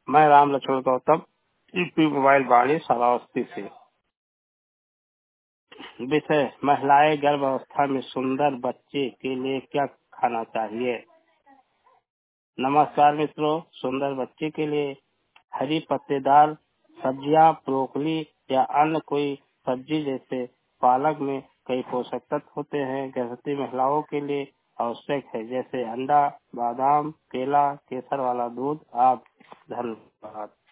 मैं Ram Lakshman Gautam, UP mobile Vani Shravasti से। विषय: महिलाएं गर्भावस्था में सुंदर बच्चे के लिए क्या खाना चाहिए। नमस्कार मित्रों, सुंदर बच्चे के लिए हरी पत्तेदार सब्जियां, ब्रोकली या अन्य कोई सब्जी जैसे पालक में कई पोषक तत्व होते हैं। गर्भवती महिलाओं के लिए आवश्यक है, जैसे अंडा, बादाम, केला, केसर वाला दूध आदि। धन्यवाद।